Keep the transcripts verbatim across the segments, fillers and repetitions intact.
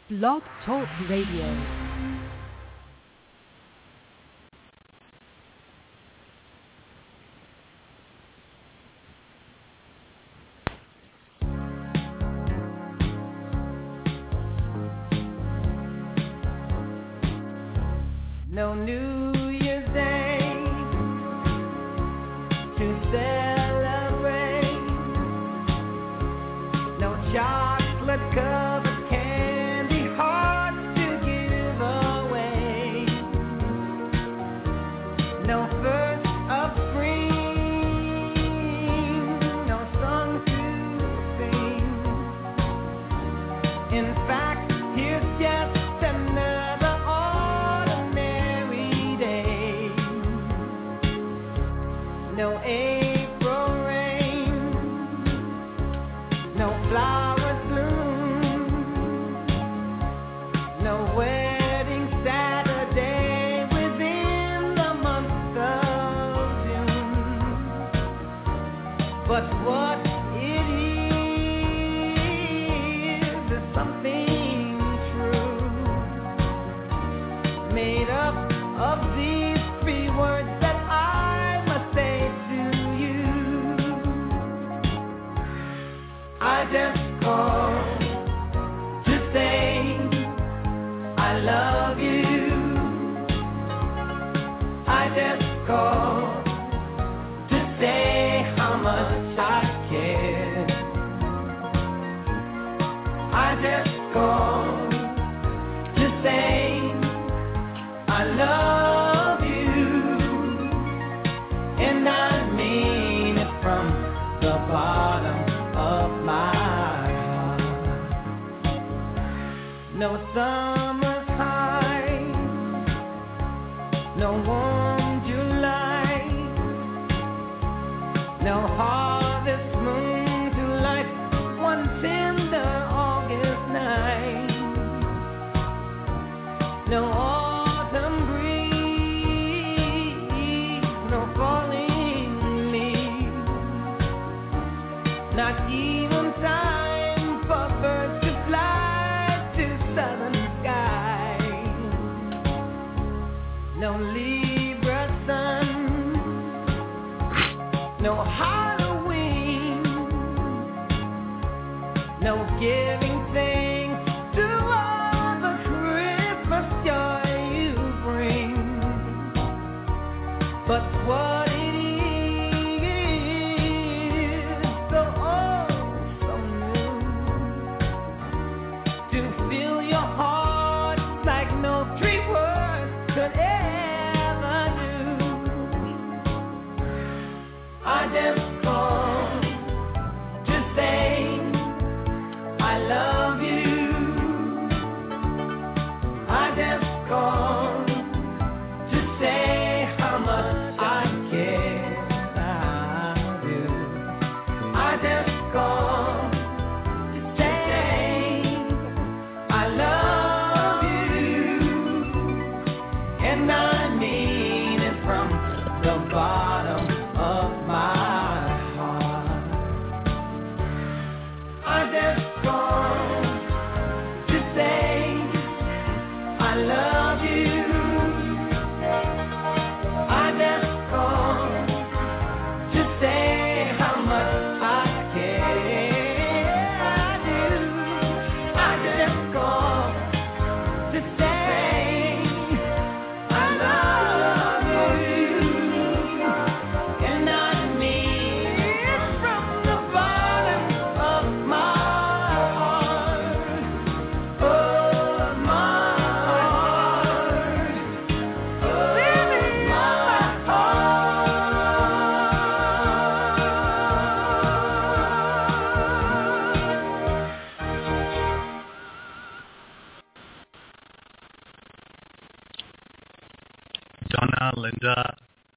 Blog Talk Radio. No New Year's Day to celebrate. No chocolate covered candy hearts to give away. No first of spring, no song to sing. In fact, here's just another ordinary day. No April rain, no flowers bloom, no wedding Saturday within the month of June. But what it is is something true, made up of these three words that I must say to you. I just called to say I love you. I just called to say how much I care. I just called to say I love you, and I mean it from the bottom of my heart. No summer's high, no warm July, no harvest moon to light one tender August night, no autumn breeze, no falling leaves, not even time for birds to fly to southern skies, no Libra sun, no Halloween, no giving thanks to all the Christmas joy you bring. But what it is, so oh, so new, to fill your heart like no three words could ever do. I just called to say I love you. I just called to say how much I care. I do. I just called to say I love you, and I mean it from the bottom of my heart. I just called to say I love you. I just called to say how much I care. I do. I just called to say I love you, and I mean it from the bottom of my heart. Oh, my heart. Oh, my Donna, Linda,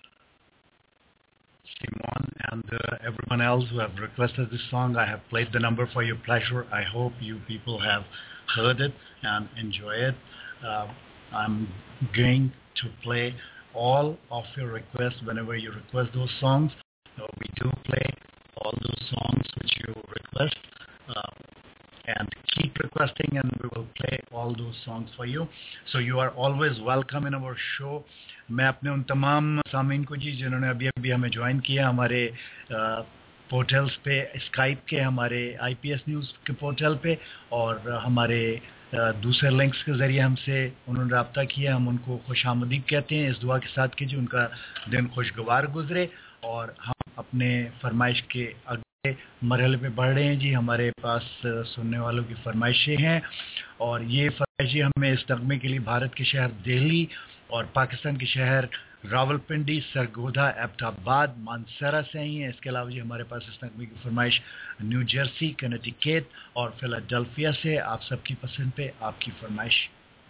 Simon, and uh, everyone else who have requested this song. I have played the number for your pleasure. I hope you people have heard it and enjoy it. Uh, I'm going to play all of your requests whenever you request those songs. Uh, we do play all those songs which you request. Uh, and keep keep requesting and we will play all those songs for you. So you are always welcome in our show. मैं अपने उन तमाम सामीन को जी जिन्होंने अभी अभी हमें ज्वाइन किया हमारे पोर्टल्स पे, स्काइप के, हमारे आईपीएस न्यूज़ के पोर्टल पे और हमारे दूसरे लिंक्स के ज़रिए हमसे उन्होंने रब्ता किया, हम उनको खुशामदीद कहते हैं। इस दुआ के साथ कि जी उनका दिन खुशगवार गुजरे और हम अपने फरमाइश के अगले मरहले पे बढ़ रहे हैं जी। हमारे पास सुनने वालों की फरमाइशें हैं और ये फरमाइशें हमें इस नगमे के लिए भारत के शहर दिल्ली और पाकिस्तान के शहर रावलपिंडी, सरगोधा, एबटाबाद, मानसरा से आई हैं। इसके अलावा जी हमारे पास इस नगमे की फरमाइश न्यू जर्सी, कनेटिकट और फिलाडेल्फिया से। आप सबकी पसंद पे आपकी फरमाइश।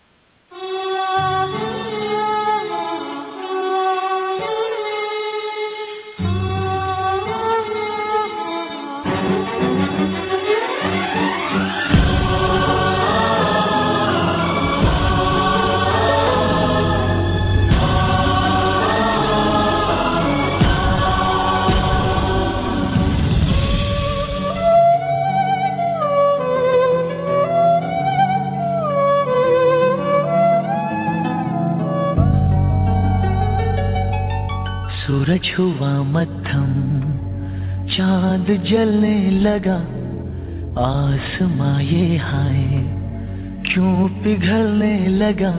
सूरज हुआ मध्यम, चांद जलने लगा, आसमां ये हाय क्यों पिघलने लगा।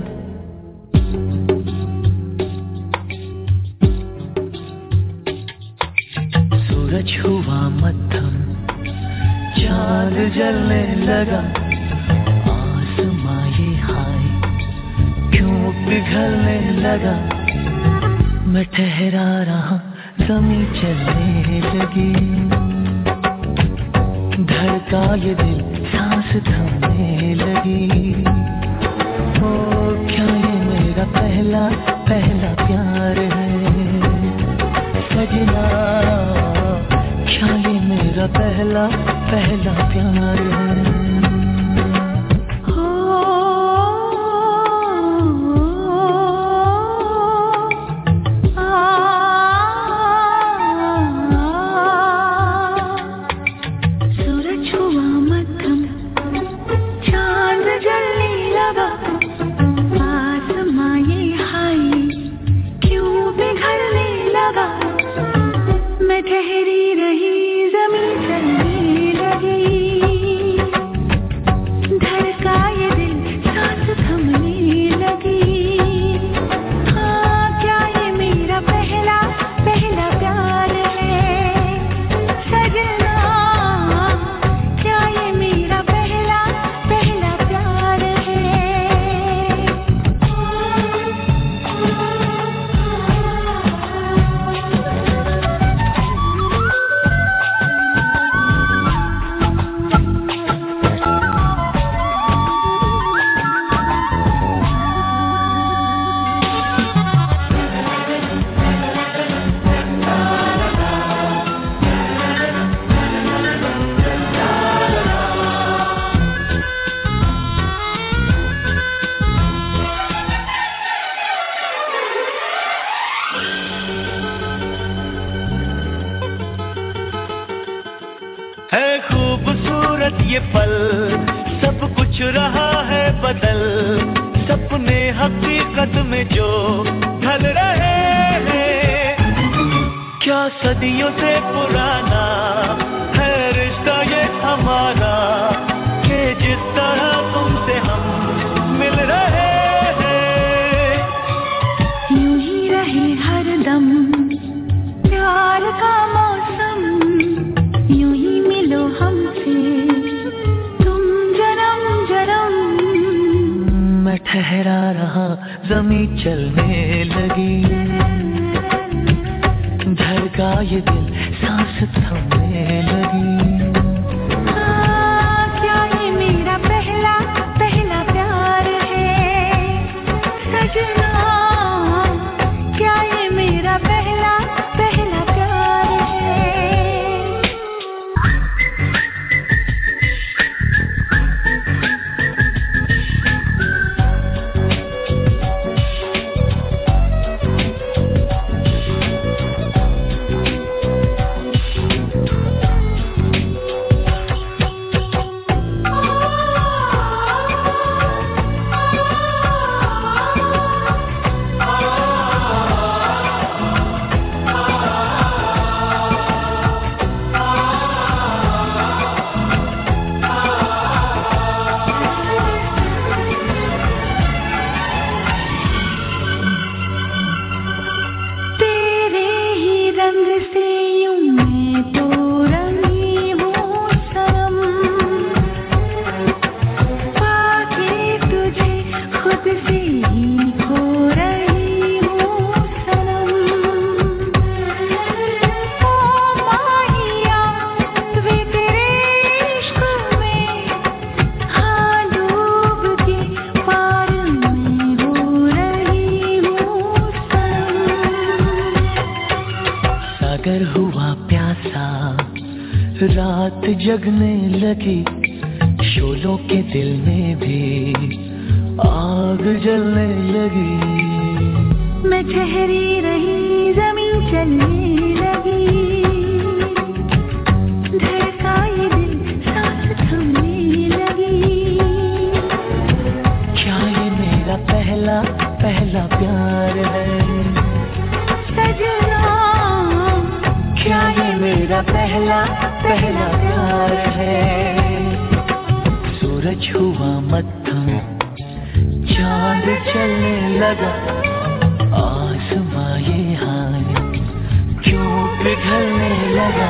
सूरज हुआ मध्यम, चांद जलने लगा, आसमां ये हाय क्यों पिघलने लगा। मैं ठहरा रहा, ज़मीं चलने लगी, धड़का ये दिल, सांस थमने लगी। ओ क्या ये मेरा पहला पहला प्यार है सजना, क्या ये मेरा पहला पहला प्यार है। रात जगने लगी, शोलों के दिल में भी आग जलने लगी। मैं ठहरी रही, जमीन चलने लगी, धड़का ये दिल सांस थमने लगी। क्या ये मेरा पहला पहला प्यार है सजना? क्या ये मेरा पहला पहला प्यार है? सूरज हुआ मत्थम, चांद चलने लगा, आसमां ये हाल क्यों पिघलने लगा?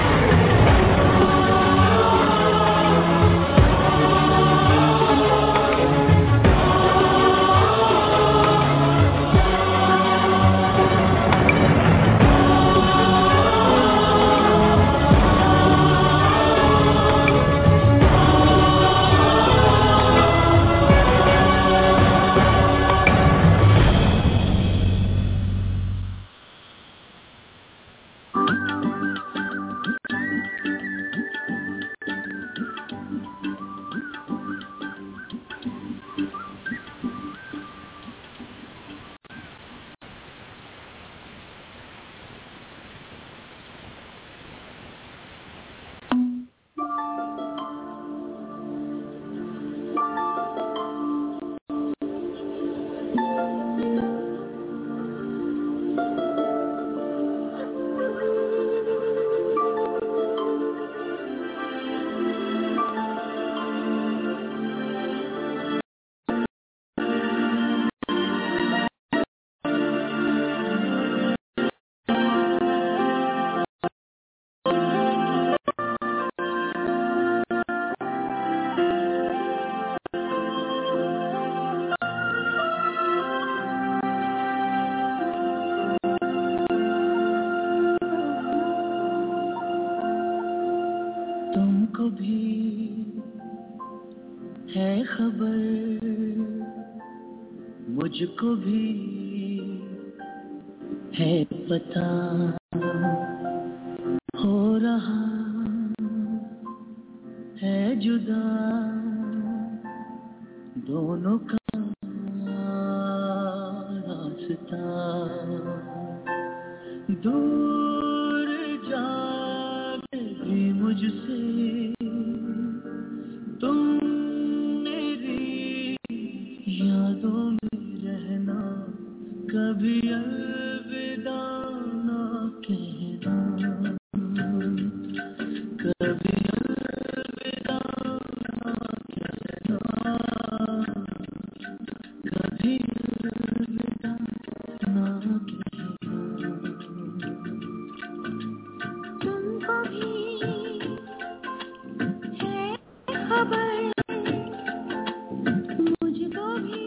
मुझको भी है पता, हो रहा है जुदा दोनों का रास्ता। दूर जाके भी मुझसे तुम मेरी यादों में रहना, कभी अलविदा ना कहना, कभी अलविदा ना कहना, कभी अलविदा ना कहना। तुमको भी है खबर, मुझको भी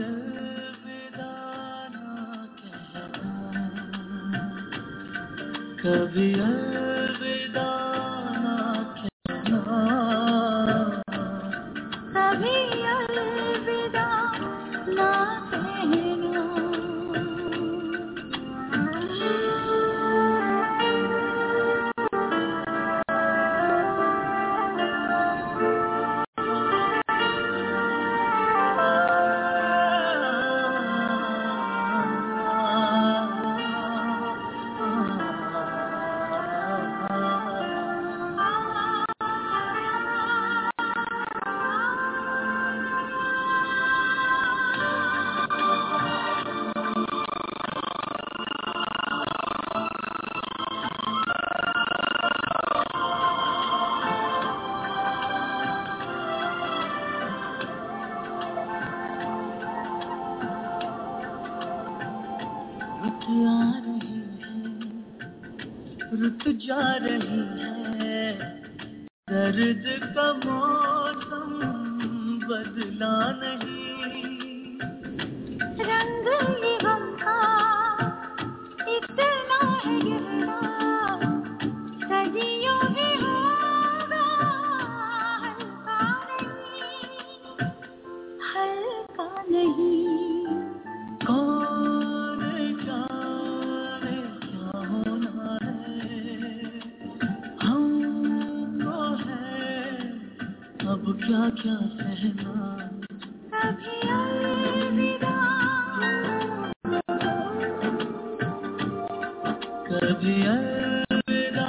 अलविदा ना कहना, कभी अलविदा ना कहना, कभी अलविदा ना रुत जा रही है, दर्द का मौसम बदला नहीं, रंग ये गम का इतना है गहरा, सदियों में होगा हल्का नहीं, हल्का नहीं, कौन जाने क्या होना अब क्या क्या सहना, कभी अलविदा, कभी अलविदा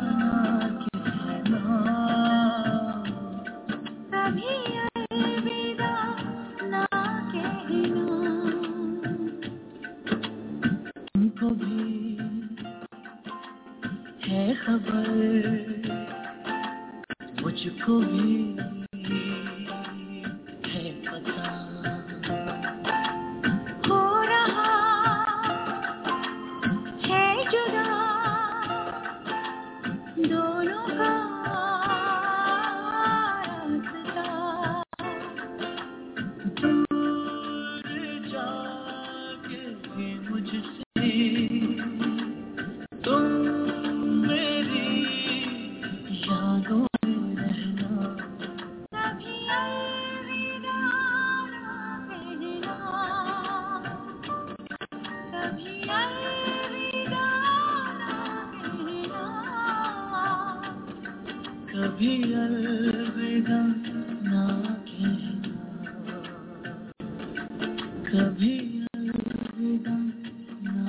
ना कहना, कभी अलविदा ना कहना, तुमको भी है खबर, मुझको भी है पता, हो रहा है जुदा दोनों का रास्ता, दूर जाके मुझसे तुम मेरी यादों कभी अलविदा ना कहना, कभी अलविदा ना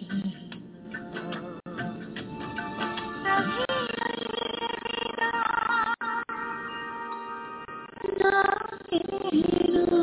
कहना, कभी अलविदा ना कहना।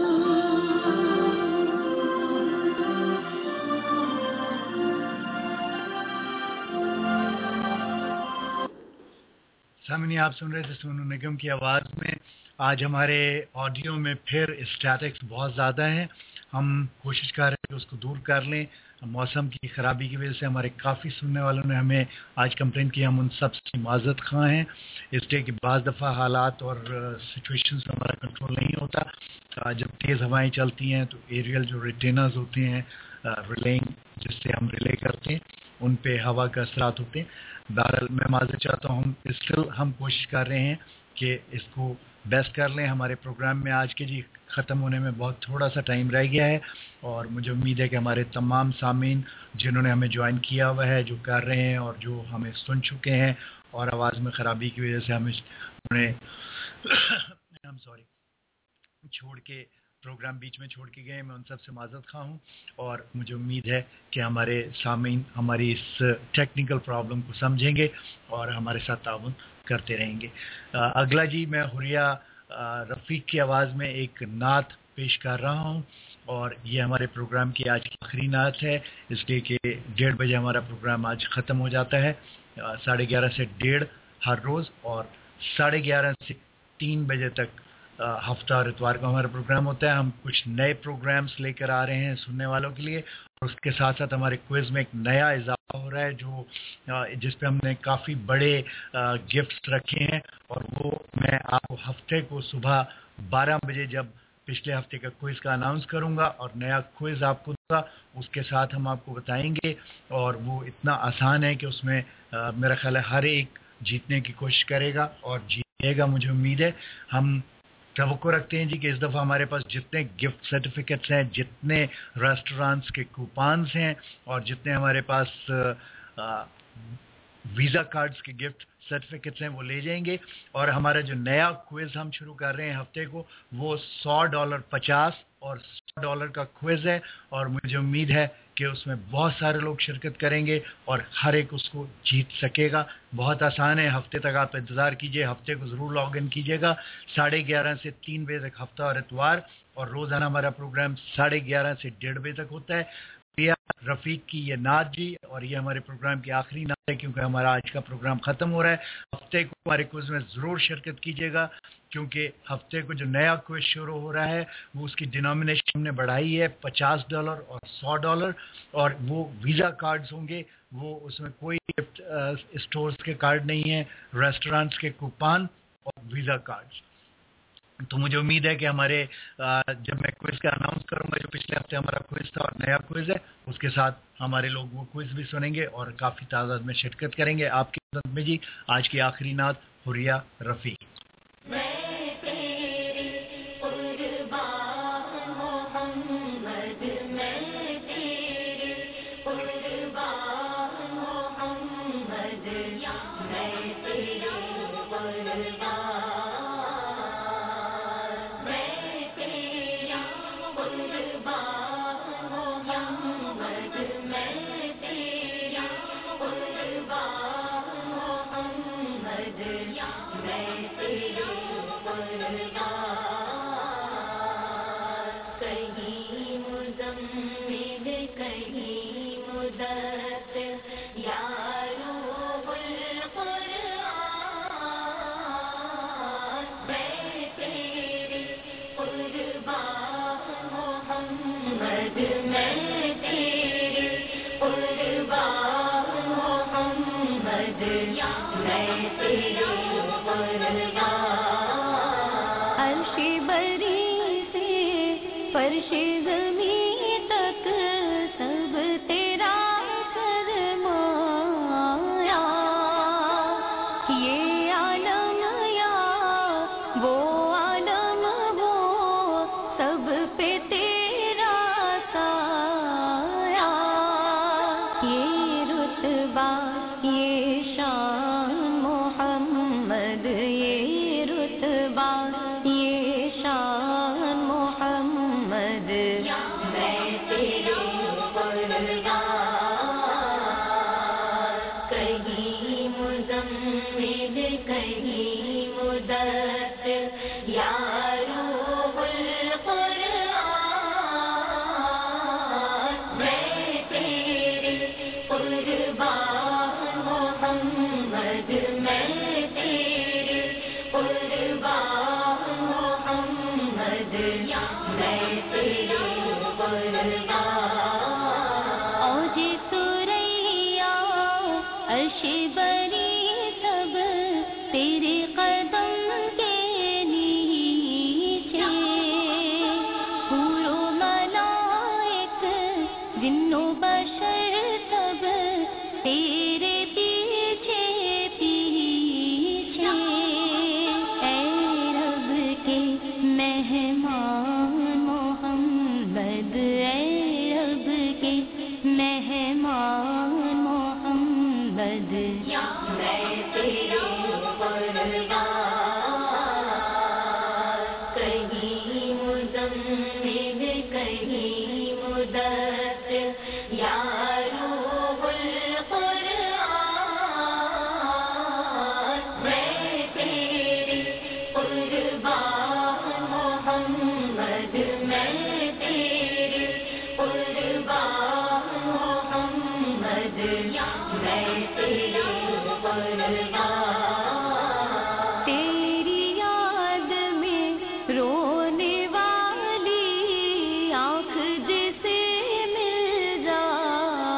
सामने आप सुन रहे थे सोनू निगम की आवाज़ में। आज हमारे ऑडियो में फिर स्टैटिक्स बहुत ज़्यादा हैं, हम कोशिश कर रहे हैं कि उसको दूर कर लें। मौसम की ख़राबी की वजह से हमारे काफ़ी सुनने वालों ने हमें आज कंप्लेंट किया, हम उन सब से माज़रत ख़्वाह हैं, इसलिए कि बाज़ दफ़ा हालात और सिचुएशंस में हमारा कंट्रोल नहीं होता। जब तेज़ हवाएं चलती हैं तो एरियल जो रिटेनर्स होते हैं, रिलेइंग जिससे हम रिले करते हैं, उन पे हवा का असरात होते हैं। बहरहाल मैं माज़रत चाहता हूँ, स्टिल हम कोशिश कर रहे हैं कि इसको बेस्ट कर लें। हमारे प्रोग्राम में आज के जी ख़त्म होने में बहुत थोड़ा सा टाइम रह गया है और मुझे उम्मीद है कि हमारे तमाम सामीन जिन्होंने हमें ज्वाइन किया हुआ है, जो कर रहे हैं और जो हमें सुन चुके हैं और आवाज़ में ख़राबी की वजह से हमें उन्हें I'm sorry, छोड़ के प्रोग्राम बीच में छोड़ के गए, मैं उन सब से माज़रत ख़्वाह हूँ और मुझे उम्मीद है कि हमारे सामीन हमारी इस टेक्निकल प्रॉब्लम को समझेंगे और हमारे साथ ताउन करते रहेंगे। अगला जी मैं हुरिया रफ़ीक की आवाज़ में एक नात पेश कर रहा हूँ और ये हमारे प्रोग्राम की आज की आखिरी नात है, इसलिए कि डेढ़ बजे हमारा प्रोग्राम आज ख़त्म हो जाता है। साढ़े ग्यारह से डेढ़ हर रोज़ और साढ़े ग्यारह से तीन बजे तक हफ्ता और इतवार का हमारा प्रोग्राम होता है। हम कुछ नए प्रोग्राम्स लेकर आ रहे हैं सुनने वालों के लिए और उसके साथ साथ हमारे क्विज़ में एक नया इजाफा हो रहा है जो जिस पे हमने काफ़ी बड़े गिफ्ट्स रखे हैं और वो मैं आपको हफ्ते को सुबह बारह बजे जब पिछले हफ्ते का क्विज का अनाउंस करूंगा और नया क्विज आपको दूंगा, उसके साथ हम आपको बताएंगे। और वो इतना आसान है कि उसमें आ, मेरा ख्याल है हर एक जीतने की कोशिश करेगा और जीतेगा, मुझे उम्मीद है। हम तवक्को रखते हैं जी कि इस दफ़ा हमारे पास जितने गिफ्ट सर्टिफिकेट्स हैं, जितने रेस्टोरेंट्स के कूपन्स हैं और जितने हमारे पास आ, वीज़ा कार्ड्स के गिफ्ट सर्टिफिकेट्स हैं वो ले जाएंगे। और हमारा जो नया क्विज हम शुरू कर रहे हैं हफ्ते को, वो सौ डॉलर पचास और सौ डॉलर का क्विज है और मुझे उम्मीद है कि उसमें बहुत सारे लोग शिरकत करेंगे और हर एक उसको जीत सकेगा। बहुत आसान है, हफ्ते तक आप इंतज़ार कीजिए, हफ्ते को ज़रूर लॉग इन कीजिएगा साढ़े ग्यारह से तीन बजे तक हफ्ता और इतवार, और रोज़ाना हमारा प्रोग्राम साढ़े ग्यारह से डेढ़ बजे तक होता है। रफीक की ये नात जी, और ये हमारे प्रोग्राम की आखिरी नात है क्योंकि हमारा आज का प्रोग्राम ख़त्म हो रहा है। हफ्ते को हमारे क्विज में ज़रूर शिरकत कीजिएगा क्योंकि हफ्ते को जो नया क्विज शुरू हो रहा है वो उसकी डिनोमिनेशन हमने बढ़ाई है पचास डॉलर और सौ डॉलर, और वो वीज़ा कार्ड्स होंगे। वो उसमें कोई गिफ्ट स्टोर्स के कार्ड नहीं है, रेस्टोरेंट्स के कूपन और वीज़ा कार्ड्स। तो मुझे उम्मीद है कि हमारे जब मैं क्विज का अनाउंस करूंगा, जो पिछले हफ्ते हमारा क्विज था और नया क्विज है, उसके साथ हमारे लोग वो क्विज भी सुनेंगे और काफ़ी तादाद में शिरकत करेंगे। आपकी खिदमत में जी आज की आखिरी नात हुरिया रफ़ी। रोने वाली आँख जिसे मिल जाए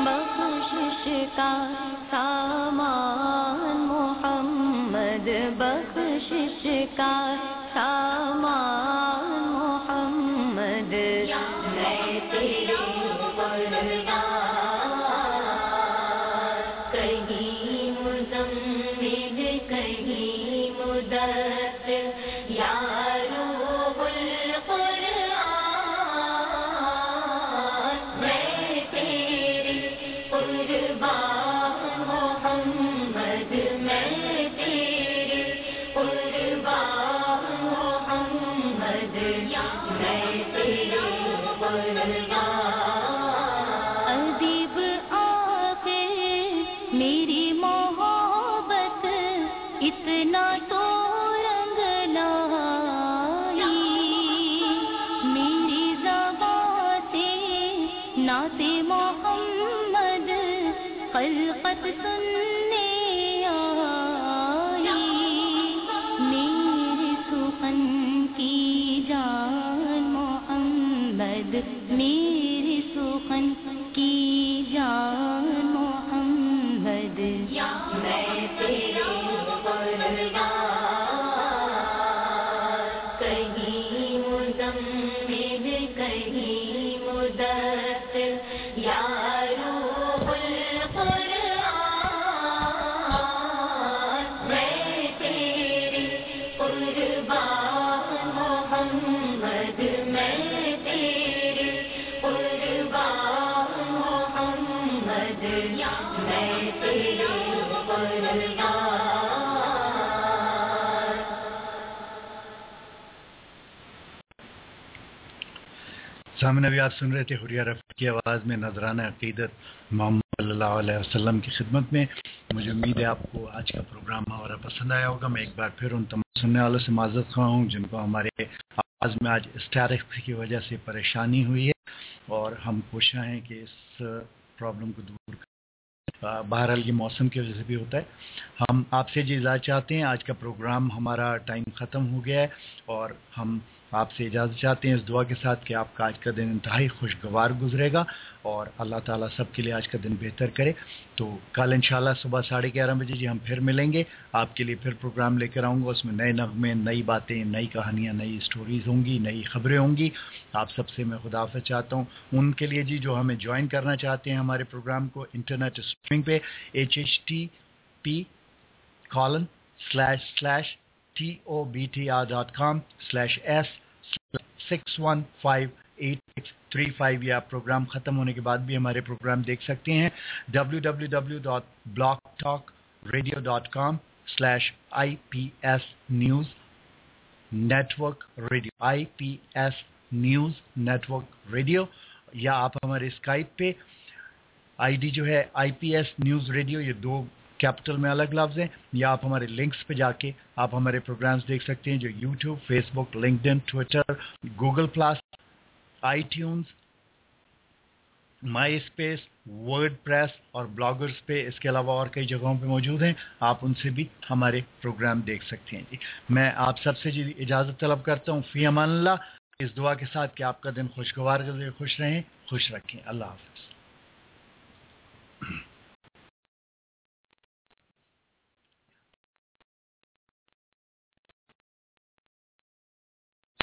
बख्शिश का सामान मोहम्मद, बख्शिश का सामान मोहम्मद। मैं तेरे परवार, कहीं मुज़म्मिल कहीं मुदस्सिर, या रूहुल कुरआन। मैं तेरे कुर्बान मोहम्मद, मैं तेरे कुर्बान मोहम्मद, मैं तेरे कुर्बान। अदीब आखिर मेरी मोहब्बत इतना तो रंग लाई, मेरी ज़बां से नाते मोहम्मद खलकत सुनने आई। मेरे सुखन की जान मोहम्मद, मेरे सुखन की जान मोहम्मद। मैं तेरे परवार, कहीं मुज़म्मिल कहीं मुदस्सिर, या रूहुल कुरआन। मैं तेरे कुर्बान मोहम्मद, मैं तेरे कुर्बान मोहम्मद, मैं तेरे कुर्बान। सामने अभी आप सुन रहे थे हुरिया रफ़ी की आवाज़ में नजराना अकीदत मोहम्मद सल्लल्लाहु अलैहि वसल्लम की खिदमत में। मुझे उम्मीद है आपको आज का प्रोग्राम हमारा पसंद आया होगा। मैं एक बार फिर उन तमाम सुनने वालों से माज़रत ख़्वाह हूँ जिनको हमारे आवाज़ में आज स्टैटिक्स की वजह से परेशानी हुई है, और हम कोशिश हैं कि इस प्रॉब्लम को दूर करें। बहरहाल ये मौसम की वजह से भी होता है। हम आपसे जी इजाज़त चाहते हैं। आज का प्रोग्राम हमारा टाइम ख़त्म हो गया है, और हम आपसे इजाज़त चाहते हैं इस दुआ के साथ कि आपका आज का दिन इंतहाई खुशगवार गुजरेगा और अल्लाह ताला सबके लिए आज का दिन बेहतर करे। तो कल इंशाल्लाह सुबह साढ़े ग्यारह बजे जी हम फिर मिलेंगे। आपके लिए फिर प्रोग्राम लेकर आऊँगा। उसमें नए नगमे, नई बातें, नई कहानियाँ, नई स्टोरीज़ होंगी, नई खबरें होंगी। आप सबसे मैं खुदाफिज़ चाहता हूँ। उनके लिए जी जो हमें ज्वाइन करना चाहते हैं हमारे प्रोग्राम को इंटरनेट स्ट्रीमिंग पे H H T P colon slash slash T O B T R dot com slash S six one five eight six three five. या प्रोग्राम ख़त्म होने के बाद भी हमारे प्रोग्राम देख सकते हैं W W W dot blog talk radio dot com slash I P S news network radio, I P S news network radio. या आप हमारे स्काइप पे आईडी जो है I P S news radio, ये दो कैपिटल में अलग लफ्ज़ हैं। या आप हमारे लिंक्स पे जाके आप हमारे प्रोग्राम्स देख सकते हैं जो YouTube, Facebook, LinkedIn, Twitter, Google plus, iTunes, my space, WordPress और ब्लॉगर्स पे, इसके अलावा और कई जगहों पे मौजूद हैं। आप उनसे भी हमारे प्रोग्राम देख सकते हैं जी। मैं आप सबसे जी इजाज़त तलब करता हूँ। फ़ी अमान अल्लाह, इस दुआ के साथ कि आपका दिन खुशगवार गुज़रे, खुश रहें, खुश रखें। अल्लाह हाफ़िज़।